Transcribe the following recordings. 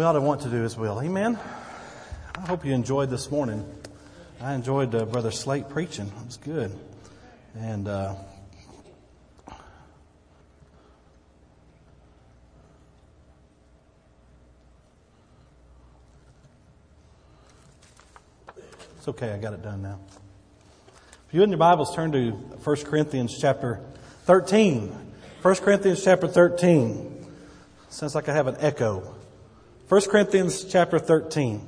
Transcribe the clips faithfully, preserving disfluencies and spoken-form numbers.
We ought to want to do His will. Amen? I hope you enjoyed this morning. I enjoyed uh, Brother Slate preaching. It was good. And uh, it's okay. I got it done now. If you in your Bibles, turn to First Corinthians chapter thirteen. First Corinthians chapter thirteen. Sounds like I have an echo. First Corinthians chapter thirteen.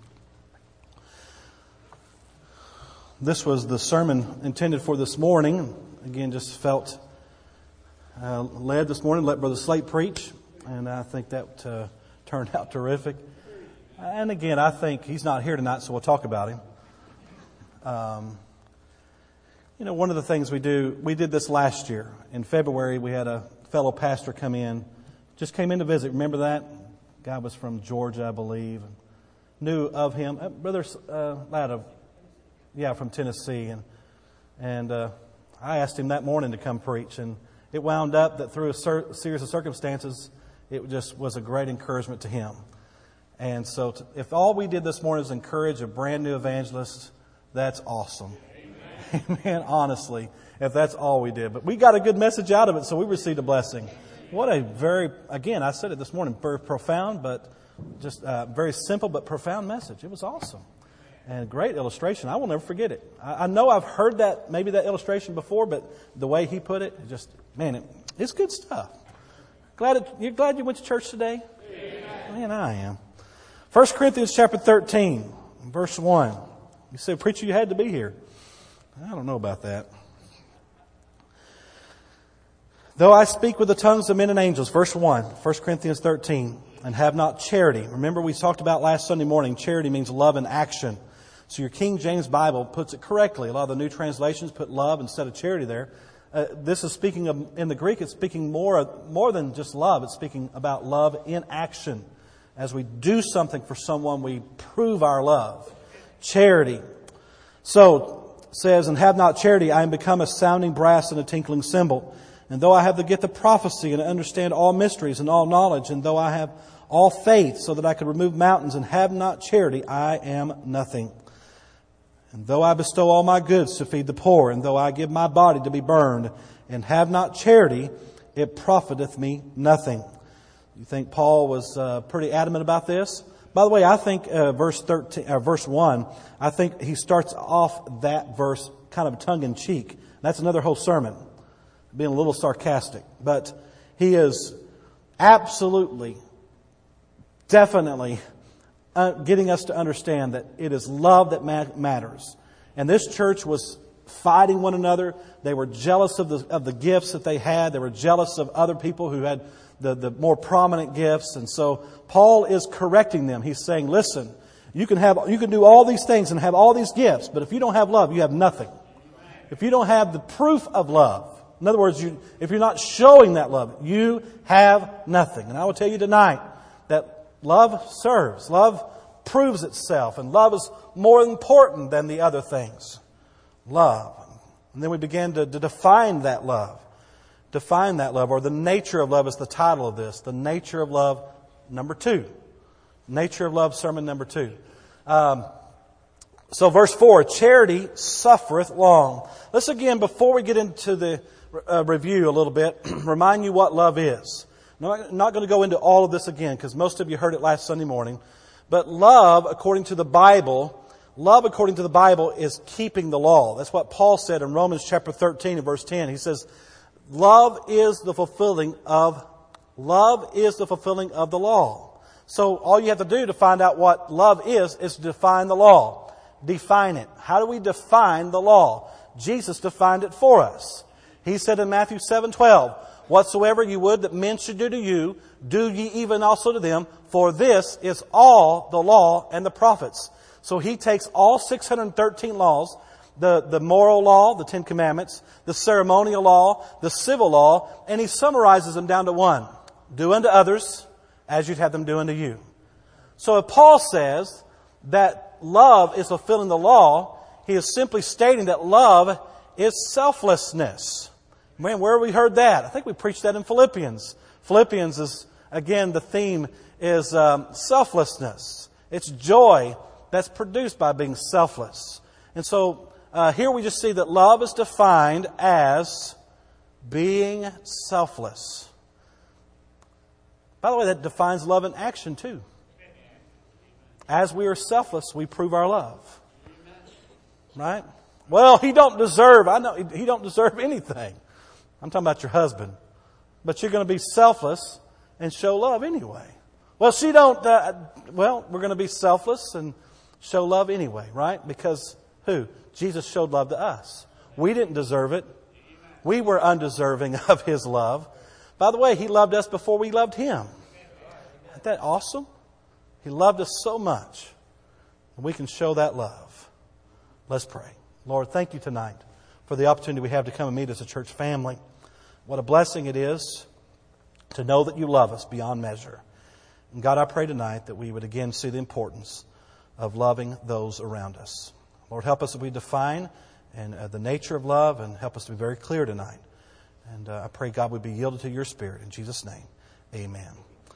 This was the sermon intended for this morning. Again, just felt uh, led this morning to let Brother Slate preach. And I think that uh, turned out terrific. And again, I think he's not here tonight, so we'll talk about him. Um, you know, one of the things we do, we did this last year. In February, we had a fellow pastor come in. Just came in to visit. Remember that? Guy was from Georgia, I believe. Knew of him. Uh, Brother uh, lad of, yeah, from Tennessee. And and uh, I asked him that morning to come preach. And it wound up that through a ser- series of circumstances, it just was a great encouragement to him. And so to, if all we did this morning is encourage a brand new evangelist, that's awesome. Amen. Amen. Honestly, if that's all we did. But we got a good message out of it, so we received a blessing. What a very, again, I said it this morning, very profound, but just uh, very simple but profound message. It was awesome. And great illustration. I will never forget it. I, I know I've heard that, maybe that illustration before, but the way he put it, just, man, it, it's good stuff. Glad it, you're glad you went to church today? Amen. Man, I am. First Corinthians chapter thirteen, verse one. You said, preacher, you had to be here. I don't know about that. Though I speak with the tongues of men and angels, verse one, First Corinthians thirteen, and have not charity. Remember we talked about last Sunday morning, charity means love in action. So your King James Bible puts it correctly. A lot of the new translations put love instead of charity there. Uh, this is speaking of, in the Greek, it's speaking more, more than just love. It's speaking about love in action. As we do something for someone, we prove our love. Charity. So, it says, and have not charity, I am become a sounding brass and a tinkling cymbal. And though I have the gift of prophecy and understand all mysteries and all knowledge, and though I have all faith so that I could remove mountains and have not charity, I am nothing. And though I bestow all my goods to feed the poor, and though I give my body to be burned, and have not charity, it profiteth me nothing. You think Paul was uh, pretty adamant about this? By the way, I think uh, verse thirteen, uh, verse one, I think he starts off that verse kind of tongue in cheek. That's another whole sermon. Being a little sarcastic, but he is absolutely, definitely uh, getting us to understand that it is love that ma- matters. And this church was fighting one another. They were jealous of the of the gifts that they had. They were jealous of other people who had the, the more prominent gifts. And so Paul is correcting them. He's saying, listen, you can have you can do all these things and have all these gifts, but if you don't have love, you have nothing. If you don't have the proof of love, in other words, you, if you're not showing that love, you have nothing. And I will tell you tonight that love serves. Love proves itself. And love is more important than the other things. Love. And then we begin to, to define that love. Define that love, or the nature of love is the title of this. The nature of love, number two. Nature of love, sermon number two. Um, so verse four, charity suffereth long. Let's again, before we get into the Uh, review a little bit, remind you what love is. I'm not going to go into all of this again because most of you heard it last Sunday morning. But love, according to the Bible, love according to the Bible is keeping the law. That's what Paul said in Romans chapter thirteen and verse ten. He says, love is the fulfilling of, love is the fulfilling of the law. So all you have to do to find out what love is, is to define the law. Define it. How do we define the law? Jesus defined it for us. He said in Matthew seven twelve, whatsoever you would that men should do to you, do ye even also to them, for this is all the law and the prophets. So he takes all six hundred thirteen laws, the, the moral law, the Ten Commandments, the ceremonial law, the civil law, and he summarizes them down to one. Do unto others as you'd have them do unto you. So if Paul says that love is fulfilling the law, he is simply stating that love is selflessness. Man, where have we heard that? I think we preached that in Philippians. Philippians is, again, the theme is um, selflessness. It's joy that's produced by being selfless. And so uh, here we just see that love is defined as being selfless. By the way, that defines love in action too. As we are selfless, we prove our love. Right? Well, he don't deserve, I know, he don't deserve anything. I'm talking about your husband. But you're going to be selfless and show love anyway. Well, she don't, uh, well, we're going to be selfless and show love anyway, right? Because who? Jesus showed love to us. We didn't deserve it. We were undeserving of His love. By the way, He loved us before we loved Him. Isn't that awesome? He loved us so much. And we can show that love. Let's pray. Lord, thank You tonight for the opportunity we have to come and meet as a church family. What a blessing it is to know that You love us beyond measure. And God, I pray tonight that we would again see the importance of loving those around us. Lord, help us as we define and uh, the nature of love, and help us to be very clear tonight. And uh, I pray, God, we be yielded to Your Spirit. In Jesus' name, amen.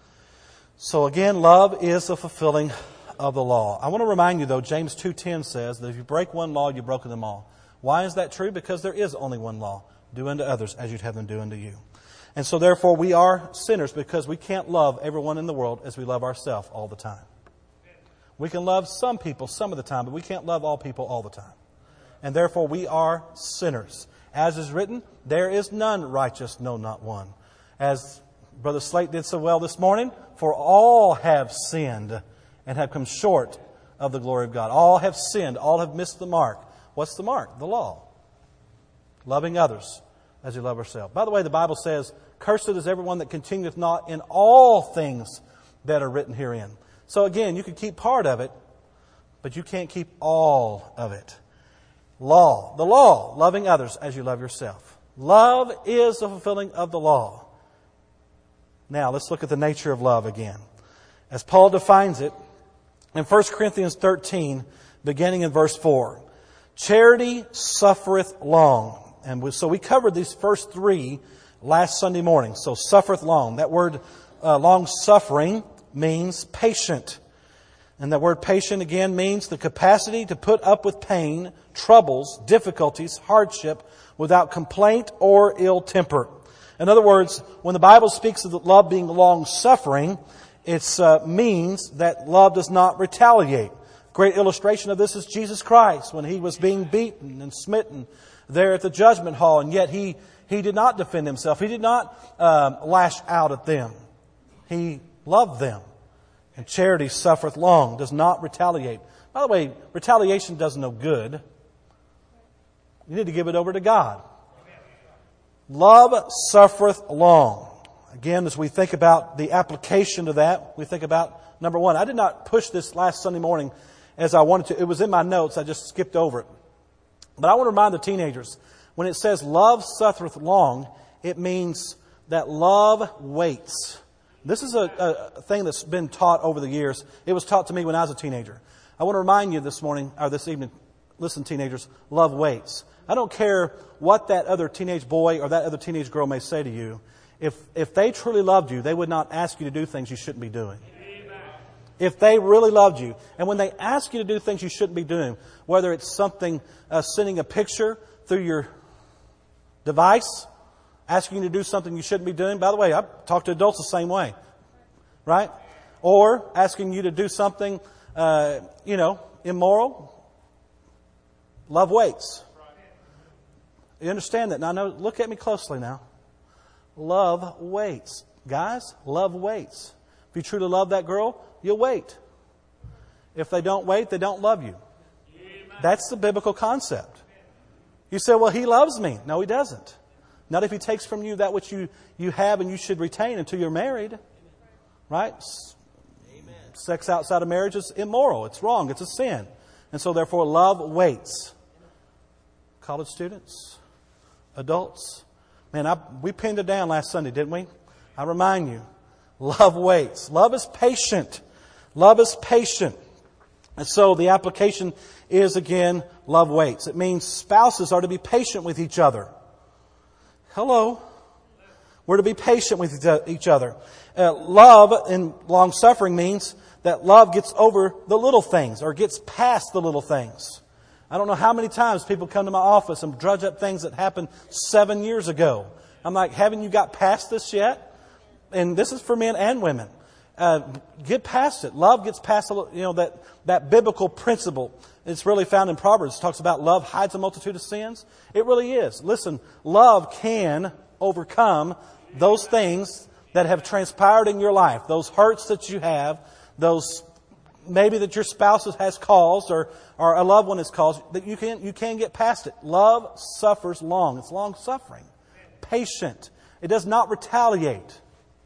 So again, love is the fulfilling of the law. I want to remind you, though, James two ten says that if you break one law, you've broken them all. Why is that true? Because there is only one law. Do unto others as you'd have them do unto you. And so therefore we are sinners because we can't love everyone in the world as we love ourselves all the time. We can love some people some of the time, but we can't love all people all the time. And therefore we are sinners. As is written, there is none righteous, no, not one. As Brother Slate did so well this morning, for all have sinned and have come short of the glory of God. All have sinned. All have missed the mark. What's the mark? The law. Loving others as you love yourself. By the way, the Bible says, cursed is everyone that continueth not in all things that are written herein. So again, you can keep part of it, but you can't keep all of it. Law. The law. Loving others as you love yourself. Love is the fulfilling of the law. Now, let's look at the nature of love again. As Paul defines it in First Corinthians thirteen, beginning in verse four. Charity suffereth long. And we, so we covered these first three last Sunday morning. So suffereth long. That word uh, long suffering means patient. And that word patient again means the capacity to put up with pain, troubles, difficulties, hardship without complaint or ill temper. In other words, when the Bible speaks of love being long suffering, it uh, means that love does not retaliate. Great illustration of this is Jesus Christ when He was being beaten and smitten there at the judgment hall, and yet He, he did not defend Himself. He did not um, lash out at them. He loved them. And charity suffereth long, does not retaliate. By the way, retaliation does no good. You need to give it over to God. Love suffereth long. Again, as we think about the application of that, we think about, number one, I did not push this last Sunday morning as I wanted to. It was in my notes. I just skipped over it. But I want to remind the teenagers, when it says love suffereth long, it means that love waits. This is a, a thing that's been taught over the years. It was taught to me when I was a teenager. I want to remind you this morning, or this evening, listen, teenagers, love waits. I don't care what that other teenage boy or that other teenage girl may say to you. If if they truly loved you, they would not ask you to do things you shouldn't be doing. Amen. If they really loved you. And when they ask you to do things you shouldn't be doing, whether it's something, uh, sending a picture through your device, asking you to do something you shouldn't be doing. By the way, I talk to adults the same way. Right? Or asking you to do something, uh, you know, immoral. Love waits. You understand that? Now, no, look at me closely now. Love waits. Guys, love waits. If you truly love that girl, you'll wait. If they don't wait, they don't love you. That's the biblical concept. You say, well, he loves me. No, he doesn't. Not if he takes from you that which you, you have and you should retain until you're married. Right? Amen. Sex outside of marriage is immoral. It's wrong. It's a sin. And so therefore love waits. College students, adults. Man, I, we pinned it down last Sunday, didn't we? I remind you, love waits. Love is patient. Love is patient. And so the application is, again, love waits. It means spouses are to be patient with each other. Hello. We're to be patient with each other. Uh, love and long-suffering means that love gets over the little things or gets past the little things. I don't know how many times people come to my office and drudge up things that happened seven years ago. I'm like, haven't you got past this yet? And this is for men and women. Uh, get past it. Love gets past, you know, that, that biblical principle. It's really found in Proverbs. It talks about love hides a multitude of sins. It really is. Listen, love can overcome those things that have transpired in your life, those hurts that you have, those maybe that your spouse has caused or, or a loved one has caused, that you can, you can get past it. Love suffers long. It's long suffering. Patient. It does not retaliate.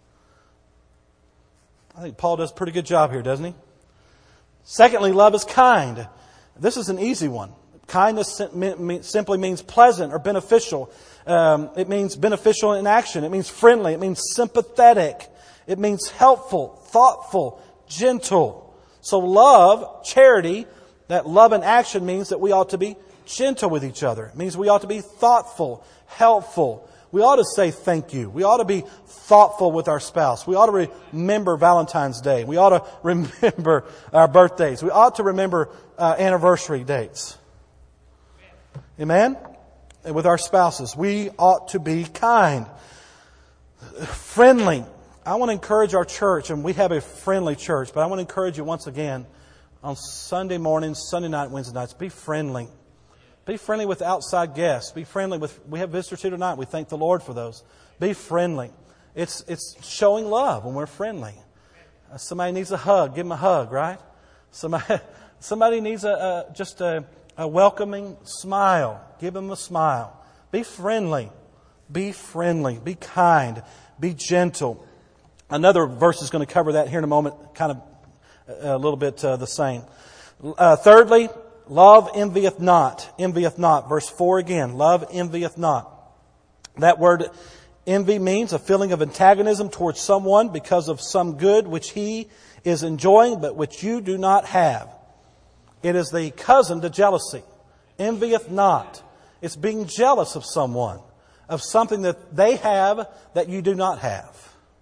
I think Paul does a pretty good job here, doesn't he? Secondly, love is kind. This is an easy one. Kindness simply means pleasant or beneficial. Um, it means beneficial in action. It means friendly. It means sympathetic. It means helpful, thoughtful, gentle. So love, charity, that love in action means that we ought to be gentle with each other. It means we ought to be thoughtful, helpful. We ought to say thank you. We ought to be thoughtful with our spouse. We ought to remember Valentine's Day. We ought to remember our birthdays. We ought to remember uh, anniversary dates. Amen? And with our spouses, we ought to be kind, friendly. I want to encourage our church, and we have a friendly church, but I want to encourage you once again on Sunday mornings, Sunday night, Wednesday nights, be friendly. Be friendly with outside guests. Be friendly with, we have visitors here tonight. We thank the Lord for those. Be friendly. It's it's showing love when we're friendly. Uh, somebody needs a hug. Give them a hug, right? Somebody somebody needs a, a just a, a welcoming smile. Give them a smile. Be friendly. Be friendly. Be kind. Be gentle. Another verse is going to cover that here in a moment, kind of a little bit uh, the same. Uh, thirdly, love envieth not. Envieth not. Verse four again. Love envieth not. That word envy means a feeling of antagonism towards someone because of some good which he is enjoying but which you do not have. It is the cousin to jealousy. Envieth not. It's being jealous of someone, of something that they have that you do not have.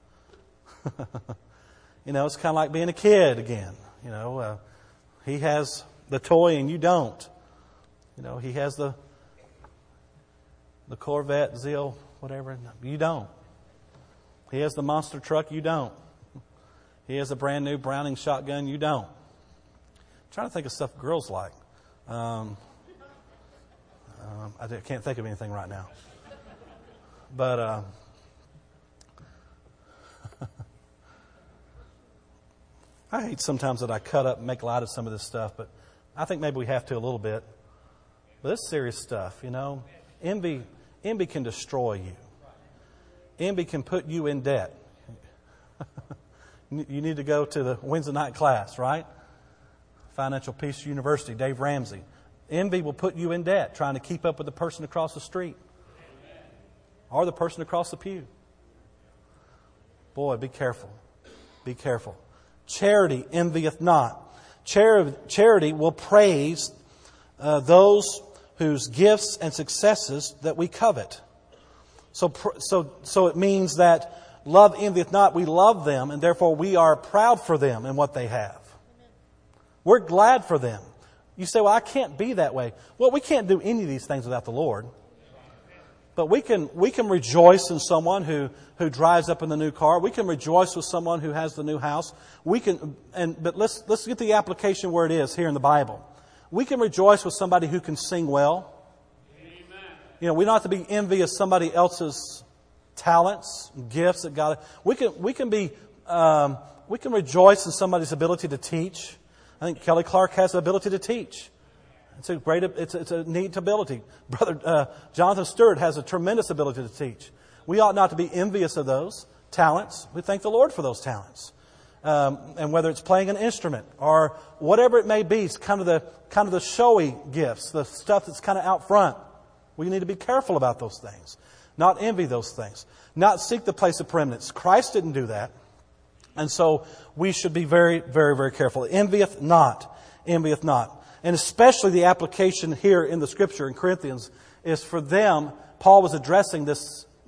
You know, it's kind of like being a kid again. You know, uh, he has the toy and you don't. You know, he has the the Corvette, Zeal, whatever. You don't. He has the monster truck. You don't. He has a brand new Browning shotgun. You don't. I'm trying to think of stuff girls like. Um, um, I can't think of anything right now. But uh, I hate sometimes that I cut up and make light of some of this stuff, but I think maybe we have to a little bit. But it's serious stuff, you know. Envy, envy can destroy you. Envy can put you in debt. You need to go to the Wednesday night class, right? Financial Peace University, Dave Ramsey. Envy will put you in debt trying to keep up with the person across the street. Or the person across the pew. Boy, be careful. Be careful. Charity envieth not. Charity will praise uh, those whose gifts and successes that we covet. So, so, so it means that love envieth not. We love them, and therefore we are proud for them and what they have. We're glad for them. You say, well, I can't be that way. Well, we can't do any of these things without the Lord. But we can we can rejoice in someone who, who drives up in the new car. We can rejoice with someone who has the new house. We can and but let's let's get the application where it is here in the Bible. We can rejoice with somebody who can sing well. Amen. You know, we don't have to be envious of somebody else's talents, gifts that God. We can we can be um, we can rejoice in somebody's ability to teach. I think Kelly Clark has the ability to teach. It's a great, it's a, it's a neat ability. Brother uh, Jonathan Stewart has a tremendous ability to teach. We ought not to be envious of those talents. We thank the Lord for those talents. Um, and whether it's playing an instrument or whatever it may be, it's kind of the kind of the showy gifts, the stuff that's kind of out front. We need to be careful about those things, not envy those things, not seek the place of preeminence. Christ didn't do that, and so we should be very, very, very careful. Envieth not, envieth not. And especially the application here in the Scripture in Corinthians is for them, Paul was addressing this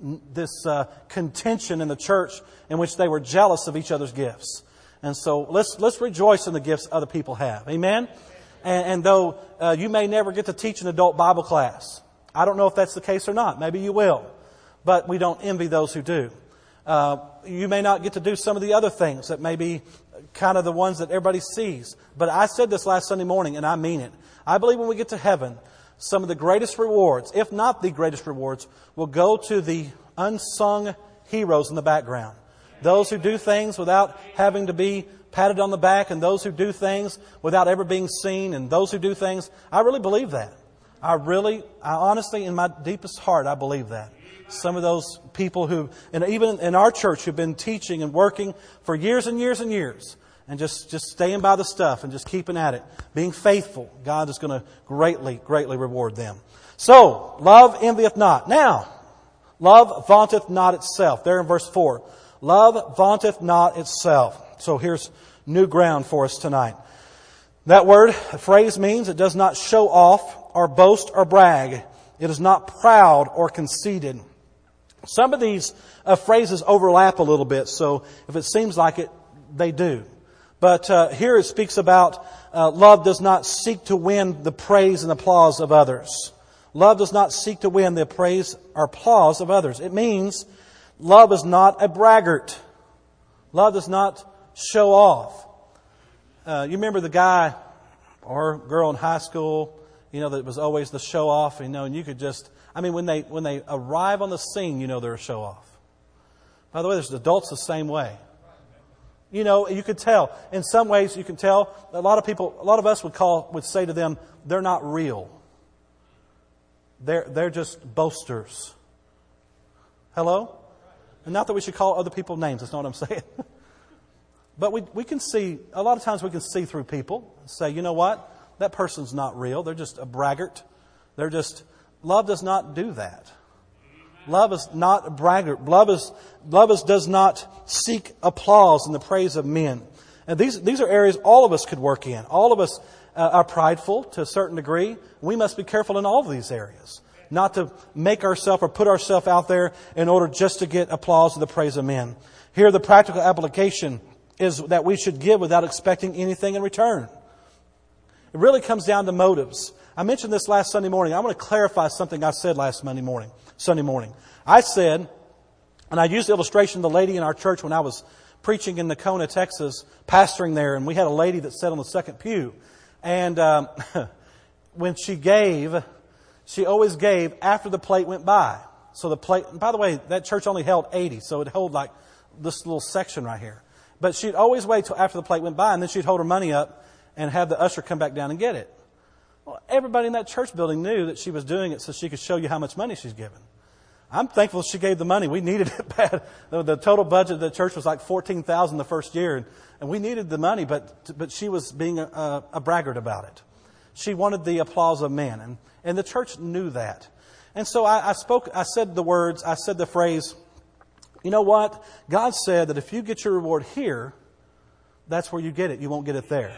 this uh, contention in the church in which they were jealous of each other's gifts. And so let's let's rejoice in the gifts other people have. Amen? And, and though uh, you may never get to teach an adult Bible class, I don't know if that's the case or not. Maybe you will. But we don't envy those who do. Uh, you may not get to do some of the other things that may be kind of the ones that everybody sees. But I said this last Sunday morning, and I mean it. I believe when we get to heaven, some of the greatest rewards, if not the greatest rewards, will go to the unsung heroes in the background. Those who do things without having to be patted on the back, and those who do things without ever being seen, and those who do things. I really believe that. I really, I honestly, in my deepest heart, I believe that. Some of those people who, and even in our church, who've been teaching and working for years and years and years, and just, just staying by the stuff and just keeping at it, being faithful, God is going to greatly, greatly reward them. So, love envieth not. Now, love vaunteth not itself. There in verse four. Love vaunteth not itself. So here's new ground for us tonight. That word, a phrase, means it does not show off or boast or brag. It is not proud or conceited. Some of these uh, phrases overlap a little bit, so if it seems like it, they do. But uh, here it speaks about uh, love does not seek to win the praise and applause of others. Love does not seek to win the praise or applause of others. It means love is not a braggart. Love does not show off. Uh, you remember the guy or girl in high school, you know, that was always the show off, you know, and you could just, I mean, when they when they arrive on the scene, you know they're a show off. By the way, there's adults the same way. You know, you could tell. In some ways, you can tell. A lot of people, a lot of us would call, would say to them, they're not real. They're they're just boasters. Hello? And not that we should call other people names. That's not what I'm saying. But we we can see, a lot of times we can see through people and say, you know what? That person's not real. They're just a braggart. They're just, love does not do that. Love is not a braggart. Love is, love is, does not seek applause and the praise of men. And these, these are areas all of us could work in. All of us uh, are prideful to a certain degree. We must be careful in all of these areas. Not to make ourselves or put ourselves out there in order just to get applause and the praise of men. Here the practical application is that we should give without expecting anything in return. It really comes down to motives. I mentioned this last Sunday morning. I want to clarify something I said last Monday morning. Sunday morning. I said, and I used the illustration of the lady in our church when I was preaching in Nacona, Texas, pastoring there, and we had a lady that sat on the second pew. And um, when she gave, she always gave after the plate went by. So the plate, and by the way, that church only held eighty, so it held like this little section right here. But she'd always wait till after the plate went by, and then she'd hold her money up and have the usher come back down and get it. Well, everybody in that church building knew that she was doing it so she could show you how much money she's given. I'm thankful she gave the money. We needed it bad. The, the total budget of the church was like fourteen thousand dollars the first year, and, and we needed the money, but but she was being a, a, a braggart about it. She wanted the applause of men, and, and the church knew that. And so I, I spoke, I said the words, I said the phrase, you know what? God said that if you get your reward here, that's where you get it. You won't get it there.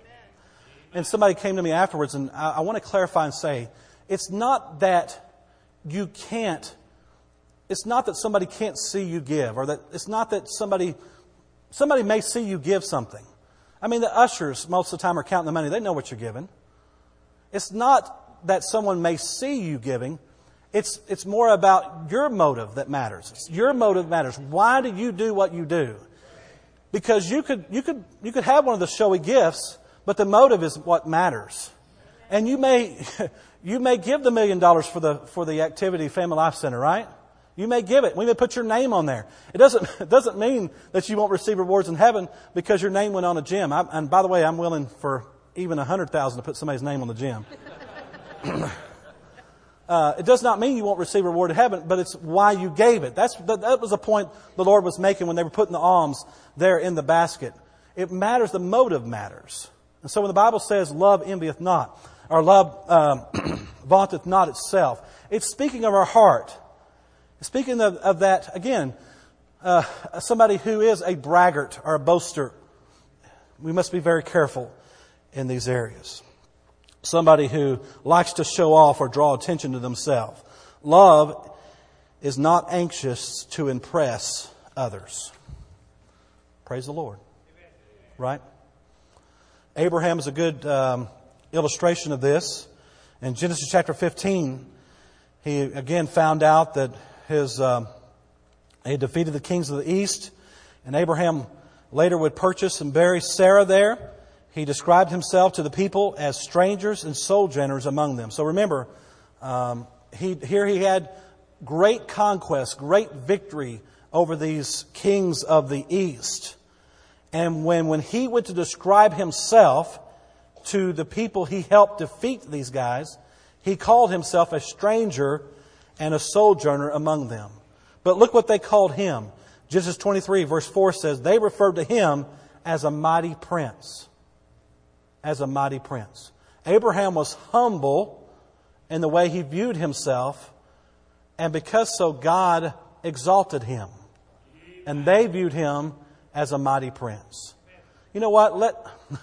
And somebody came to me afterwards, and I, I want to clarify and say, it's not that you can't, it's not that somebody can't see you give, or that it's not that somebody, somebody may see you give something. I mean, the ushers most of the time are counting the money. They know what you're giving. It's not that someone may see you giving. It's, it's more about your motive that matters. It's your motive matters. Why do you do what you do? Because you could, you could, you could have one of the showy gifts, but the motive is what matters. And you may, you may give the million dollars for the, for the activity Family Life Center, right? You may give it. We may put your name on there. It doesn't, it doesn't mean that you won't receive rewards in heaven because your name went on a gym. I, and by the way, I'm willing for even a hundred thousand to put somebody's name on the gym. uh, it does not mean you won't receive a reward in heaven, but it's why you gave it. That's, that, that was the point the Lord was making when they were putting the alms there in the basket. It matters. The motive matters. And so when the Bible says love envieth not, or love um, vaunteth not itself, it's speaking of our heart. It's speaking of, of that, again, uh, somebody who is a braggart or a boaster. We must be very careful in these areas. Somebody who likes to show off or draw attention to themselves. Love is not anxious to impress others. Praise the Lord. Right? Abraham is a good um, illustration of this. In Genesis chapter fifteen, he again found out that his um, he had defeated the kings of the east, and Abraham later would purchase and bury Sarah there. He described himself to the people as strangers and sojourners among them. So remember, um, he here he had great conquest, great victory over these kings of the east. And when, when he went to describe himself to the people he helped defeat these guys, he called himself a stranger and a sojourner among them. But look what they called him. Genesis twenty-three verse four says, they referred to him as a mighty prince. As a mighty prince. Abraham was humble in the way he viewed himself, and because so, God exalted him. And they viewed him as a mighty prince. You know what? Let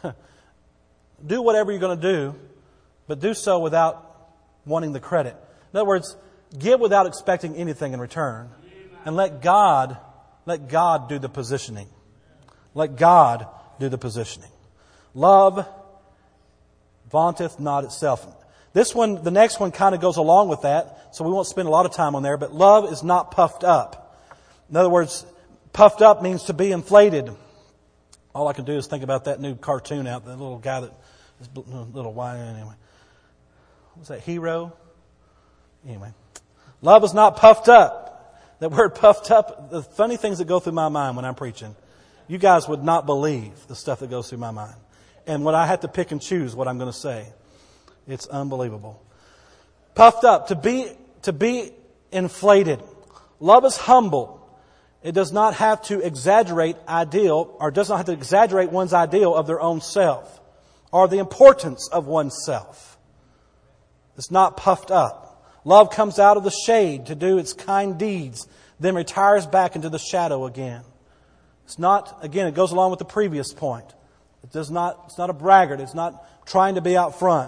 do whatever you're going to do, but do so without wanting the credit. In other words, give without expecting anything in return, and let God let God do the positioning. Let God do the positioning. Love vaunteth not itself. This one, the next one kind of goes along with that, so we won't spend a lot of time on there, but love is not puffed up. In other words, puffed up means to be inflated. All I can do is think about that new cartoon out, the little guy that is little white anyway. What's that, Hero? Anyway. Love is not puffed up. That word puffed up, the funny things that go through my mind when I'm preaching. You guys would not believe the stuff that goes through my mind. And when I have to pick and choose what I'm going to say, it's unbelievable. Puffed up, to be, to be inflated. Love is humble. It does not have to exaggerate ideal, or does not have to exaggerate one's ideal of their own self, or the importance of oneself. It's not puffed up. Love comes out of the shade to do its kind deeds, then retires back into the shadow again. It's not, again, it goes along with the previous point. It does not, it's not a braggart. It's not trying to be out front.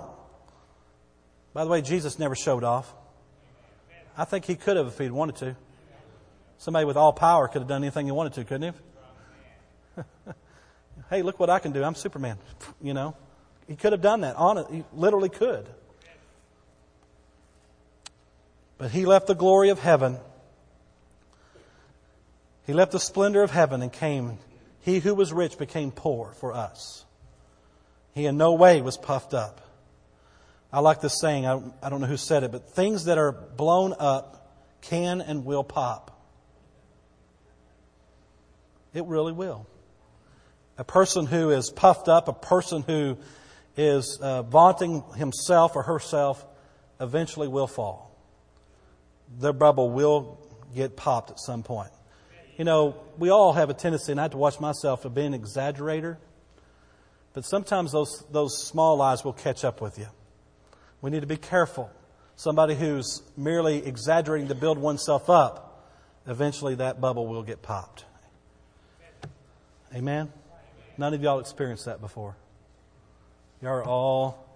By the way, Jesus never showed off. I think He could have if He'd wanted to. Somebody with all power could have done anything he wanted to, couldn't he? Hey, look what I can do. I'm Superman. You know, He could have done that. Honest, He literally could. But He left the glory of heaven. He left the splendor of heaven and came. He who was rich became poor for us. He in no way was puffed up. I like this saying. I, I don't know who said it, but things that are blown up can and will pop. It really will. A person who is puffed up, a person who is uh, vaunting himself or herself, eventually will fall. Their bubble will get popped at some point. You know, we all have a tendency, and I have to watch myself, to be an exaggerator. But sometimes those those small lies will catch up with you. We need to be careful. Somebody who's merely exaggerating to build oneself up, eventually that bubble will get popped. Amen? None of y'all experienced that before. Y'all are all,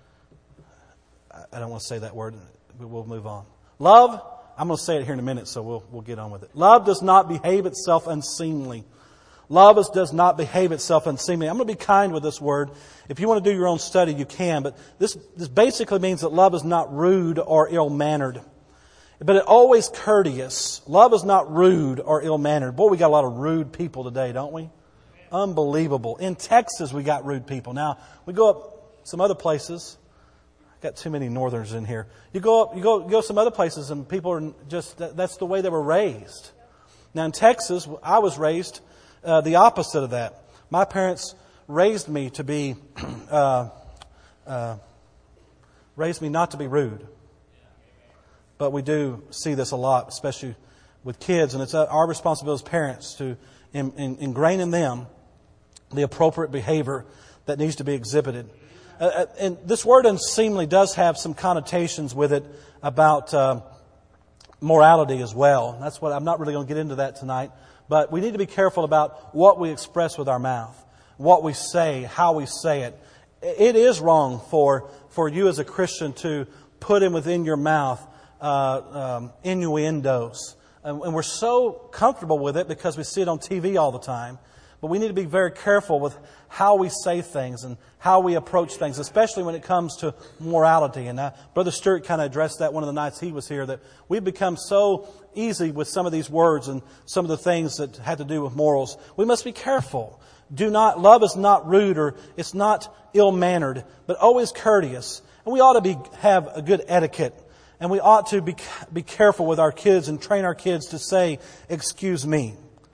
I don't want to say that word, but we'll move on. Love, I'm going to say it here in a minute, so we'll we'll get on with it. Love does not behave itself unseemly. Love is, does not behave itself unseemly. I'm going to be kind with this word. If you want to do your own study, you can. But this, this basically means that love is not rude or ill-mannered. But it always courteous. Love is not rude or ill-mannered. Boy, we got a lot of rude people today, don't we? Unbelievable. In Texas, we got rude people. Now, we go up some other places. I've got too many northerners in here. You go up, you go, you go some other places, and people are just, that's the way they were raised. Now, in Texas, I was raised uh, the opposite of that. My parents raised me to be, uh, uh, raised me not to be rude. But we do see this a lot, especially with kids, and it's our responsibility as parents to in, in, ingrain in them the appropriate behavior that needs to be exhibited. Uh, and this word unseemly does have some connotations with it about uh, morality as well. That's what I'm not really going to get into that tonight. But we need to be careful about what we express with our mouth, what we say, how we say it. It is wrong for, for you as a Christian to put in within your mouth uh, um, innuendos. And, and we're so comfortable with it because we see it on T V all the time. But we need to be very careful with how we say things and how we approach things, especially when it comes to morality. And uh, Brother Stewart kind of addressed that one of the nights he was here, that we've become so easy with some of these words and some of the things that had to do with morals. We must be careful. Do not, love is not rude or it's not ill-mannered, but always courteous. And we ought to be have a good etiquette. And we ought to be be careful with our kids and train our kids to say, "Excuse me."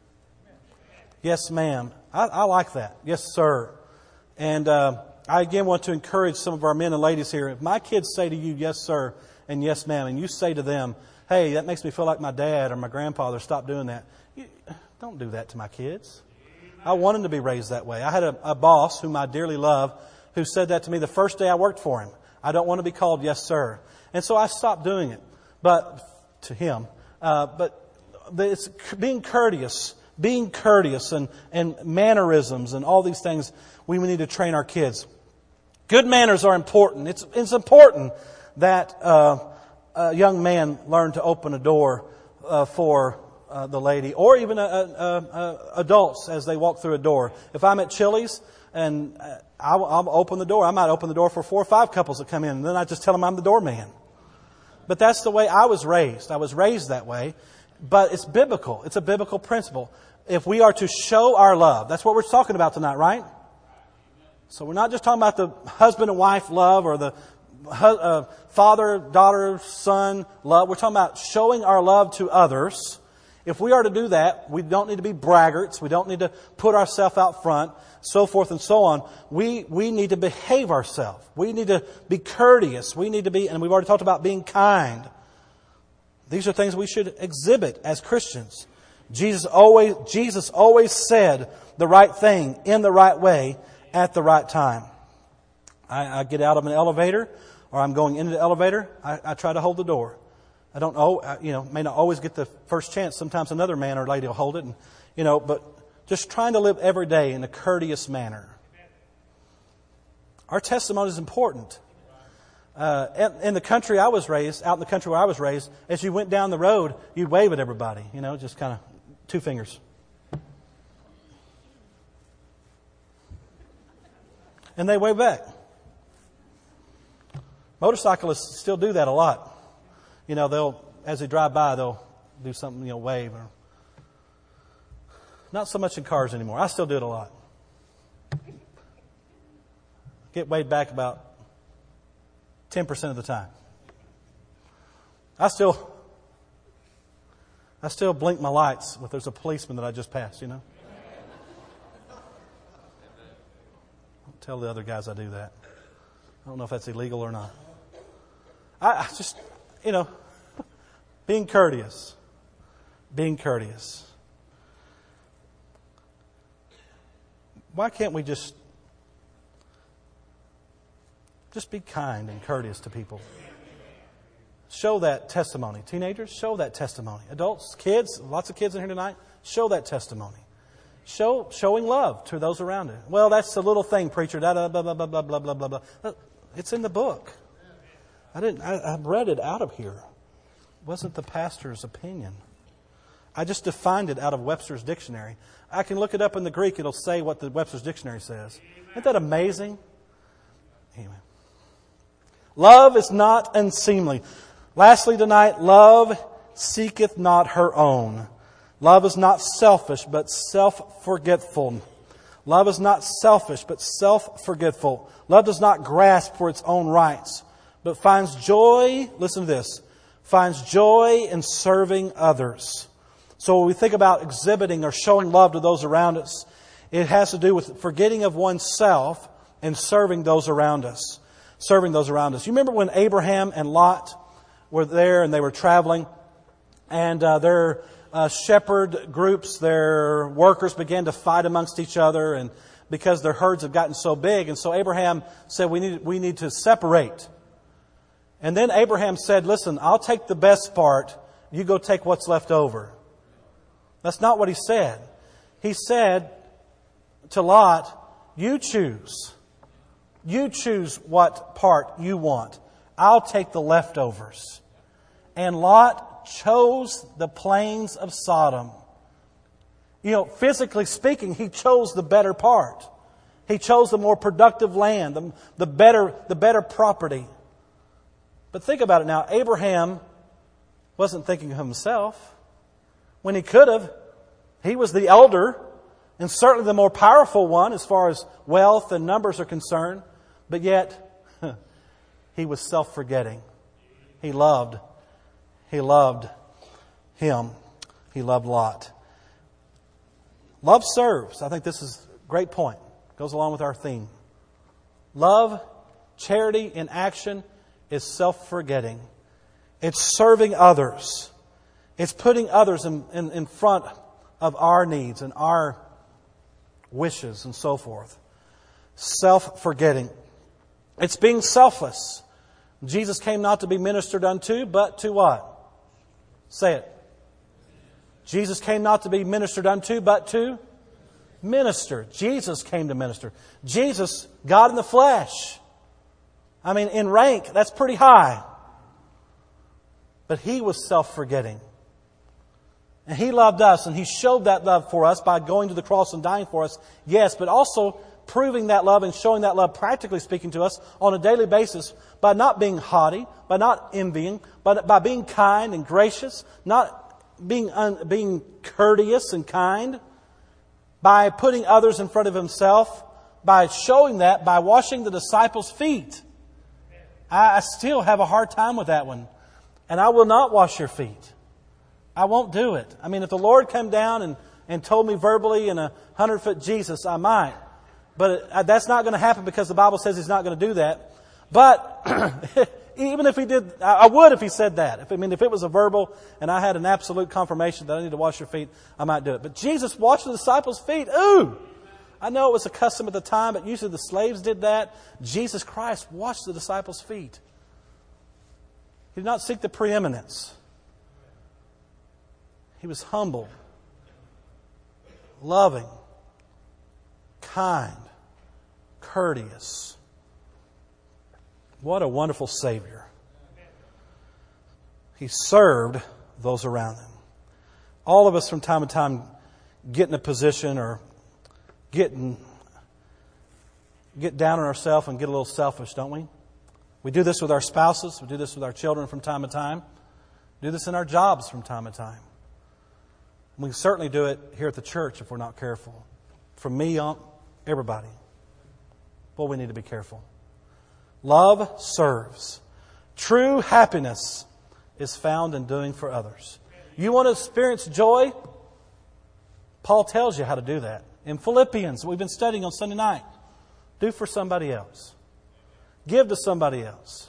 Yes, ma'am. I, I like that. Yes, sir. And uh, I again want to encourage some of our men and ladies here. If my kids say to you, "Yes, sir," and "Yes, ma'am," and you say to them, "Hey, that makes me feel like my dad or my grandfather, stop doing that," you, don't do that to my kids. I want them to be raised that way. I had a, a boss whom I dearly love who said that to me the first day I worked for him. "I don't want to be called yes, sir." And so I stopped doing it. But to him, uh, but it's being courteous. Being courteous and, and mannerisms and all these things we need to train our kids. Good manners are important. It's, it's important that uh, a young man learn to open a door uh, for uh, the lady, or even uh, uh, uh, adults as they walk through a door. If I'm at Chili's and I'll, I'll open the door, I might open the door for four or five couples that come in, and then I just tell them I'm the doorman. But that's the way I was raised. I was raised that way. But it's biblical. It's a biblical principle. If we are to show our love, that's what we're talking about tonight, right? So we're not just talking about the husband and wife love or the uh, father, daughter, son love. We're talking about showing our love to others. If we are to do that, we don't need to be braggarts. We don't need to put ourselves out front, so forth and so on. We we need to behave ourselves. We need to be courteous. We need to be, and we've already talked about being kind. These are things we should exhibit as Christians. Jesus always, Jesus always said the right thing in the right way at the right time. I, I get out of an elevator or I'm going into the elevator. I, I try to hold the door. I don't know, you know, may not always get the first chance. Sometimes another man or lady will hold it, and you know, but just trying to live every day in a courteous manner. Our testimony is important. Uh, in, in the country I was raised, out in the country where I was raised, as you went down the road, you'd wave at everybody, you know, just kind of two fingers. And they wave back. Motorcyclists still do that a lot. You know, they'll, as they drive by, they'll do something, you know, wave. Or not so much in cars anymore. I still do it a lot. Get waved back about ten percent of the time. I still, I still blink my lights if there's a policeman that I just passed, you know. Don't tell the other guys I do that. I don't know if that's illegal or not. I, I just, you know, being courteous. Being courteous. Why can't we just Just be kind and courteous to people. Show that testimony. Teenagers, show that testimony. Adults, kids, lots of kids in here tonight, show that testimony. Show showing love to those around you. Well, that's a little thing, preacher. Da, da, blah, blah, blah, blah, blah, blah, blah. It's in the book. I didn't. I, I read it out of here. It wasn't the pastor's opinion. I just defined it out of Webster's dictionary. I can look it up in the Greek. It'll say what the Webster's dictionary says. Isn't that amazing? Anyway. Love is not unseemly. Lastly tonight, love seeketh not her own. Love is not selfish, but self-forgetful. Love is not selfish, but self-forgetful. Love does not grasp for its own rights, but finds joy, listen to this, finds joy in serving others. So when we think about exhibiting or showing love to those around us, it has to do with forgetting of oneself and serving those around us. Serving those around us. You remember when Abraham and Lot were there and they were traveling, and uh, their uh, shepherd groups, their workers began to fight amongst each other, and because their herds have gotten so big, and so Abraham said, "We need we need to separate." And then Abraham said, "Listen, I'll take the best part. You go take what's left over." That's not what he said. He said to Lot, "You choose." You choose what part you want. I'll take the leftovers. and Lot chose the plains of Sodom. You know, physically speaking, he chose the better part. He chose the more productive land, the, the better, the better property. But think about it now. Abraham wasn't thinking of himself. When he could have, he was the elder and certainly the more powerful one as far as wealth and numbers are concerned. But yet, he was self-forgetting. He loved. He loved him. He loved Lot. Love serves. I think this is a great point. Goes along with our theme. Love, charity in action is self-forgetting. It's serving others. It's putting others in, in, in front of our needs and our wishes and so forth. Self-forgetting. It's being selfless. Jesus came not to be ministered unto, but to what? Say it. Jesus came not to be ministered unto, but to minister. Jesus came to minister. Jesus, God in the flesh. I mean, in rank, that's pretty high. But He was self-forgetting. And He loved us, and He showed that love for us by going to the cross and dying for us. Yes, but also proving that love and showing that love, practically speaking, to us on a daily basis by not being haughty, by not envying, but by being kind and gracious, not being un, being courteous and kind, by putting others in front of Himself, by showing that, by washing the disciples' feet. I, I still have a hard time with that one. And I will not wash your feet. I won't do it. I mean, if the Lord came down and, and told me verbally in a hundred-foot Jesus, I might. But it, that's not going to happen because the Bible says He's not going to do that. But even if He did, I would if He said that. If, I mean, if it was a verbal and I had an absolute confirmation that I need to wash your feet, I might do it. But Jesus washed the disciples' feet. Ooh! I know it was a custom at the time, but usually the slaves did that. Jesus Christ washed the disciples' feet. He did not seek the preeminence. He was humble, loving, kind, courteous. What a wonderful Savior. He served those around Him. All of us from time to time get in a position or get, in, get down on ourselves and get a little selfish, don't we? We do this with our spouses. We do this with our children from time to time. We do this in our jobs from time to time. We can certainly do it here at the church if we're not careful. From me on, everybody. But we need to be careful. Love serves. True happiness is found in doing for others. You want to experience joy? Paul tells you how to do that. In Philippians, we've been studying on Sunday night. Do for somebody else. Give to somebody else.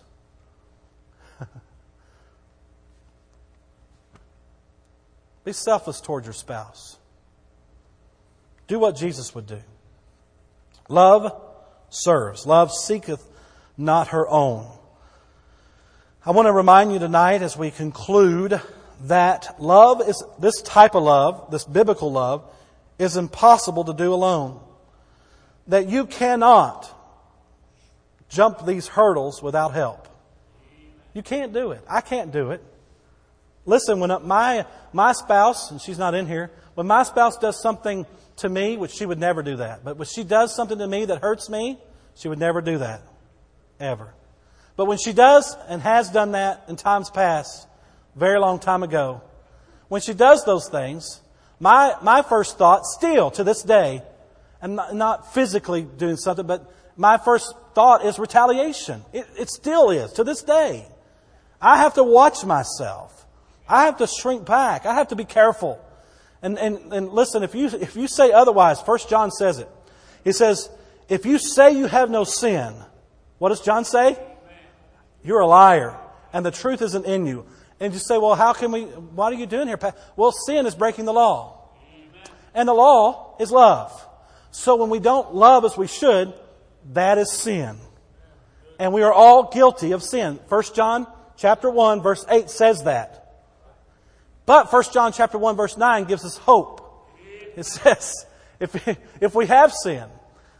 Be selfless toward your spouse. Do what Jesus would do. Love serves. Love seeketh not her own. I want to remind you tonight as we conclude that love is, this type of love, this biblical love, is impossible to do alone. That you cannot jump these hurdles without help. You can't do it. I can't do it. Listen, when my my spouse, and she's not in here, when my spouse does something to me, which she would never do that, but when she does something to me that hurts me, she would never do that. Ever. But when she does and has done that in times past, very long time ago, when she does those things, my my first thought still to this day, and not, not physically doing something, but my first thought is retaliation. It, it still is to this day. I have to watch myself. I have to shrink back. I have to be careful. And, and, and listen, if you, if you say otherwise, First John says it. He says, if you say you have no sin, what does John say? You're a liar. And the truth isn't in you. And you say, well, how can we, what are you doing here, Pat? Well, sin is breaking the law. And the law is love. So when we don't love as we should, that is sin. And we are all guilty of sin. First John chapter one, verse eight says that. But First John chapter one, verse nine gives us hope. It says, if, if we have sin,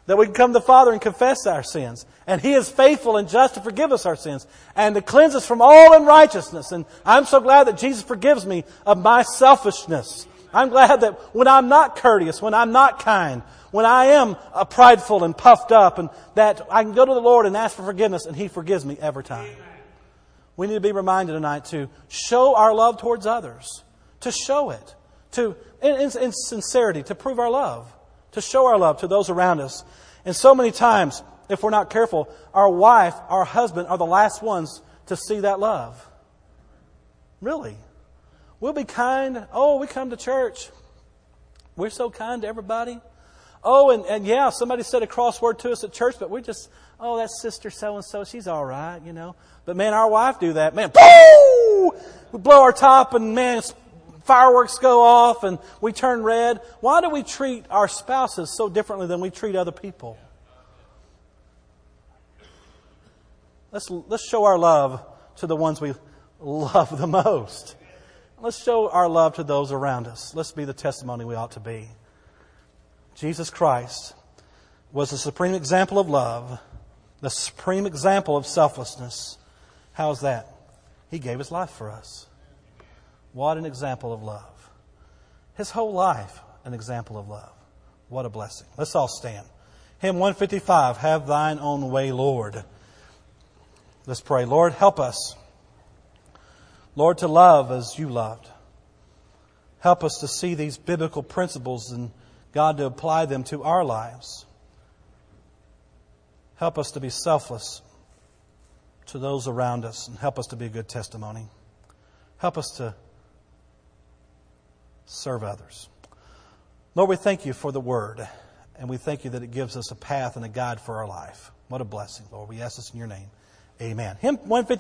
That we can come to the Father and confess our sins. And He is faithful and just to forgive us our sins and to cleanse us from all unrighteousness. And I'm so glad that Jesus forgives me of my selfishness. I'm glad that when I'm not courteous, when I'm not kind, when I am uh, prideful and puffed up, and that I can go to the Lord and ask for forgiveness and He forgives me every time. We need to be reminded tonight to show our love towards others. To show it. To, in, in, in sincerity, to prove our love. To show our love to those around us. And so many times, if we're not careful, our wife, our husband are the last ones to see that love. Really. We'll be kind. Oh, we come to church. We're so kind to everybody. Oh, and, and yeah, somebody said a crossword to us at church, but we're just, oh, that's sister so-and-so. She's all right, you know. But man, our wife do that. Man, boo! We blow our top and man, fireworks go off and we turn red. Why do we treat our spouses so differently than we treat other people? Let's, let's show our love to the ones we love the most. Let's show our love to those around us. Let's be the testimony we ought to be. Jesus Christ was the supreme example of love, the supreme example of selflessness. How's that? He gave His life for us. What an example of love. His whole life, an example of love. What a blessing. Let's all stand. Hymn one fifty-five, Have Thine Own Way, Lord. Let's pray. Lord, help us. Lord, to love as You loved. Help us to see these biblical principles and God, to apply them to our lives. Help us to be selfless to those around us and help us to be a good testimony. Help us to serve others. Lord, we thank You for the Word, and we thank You that it gives us a path and a guide for our life. What a blessing, Lord. We ask this in Your name. Amen. Hymn one fifty.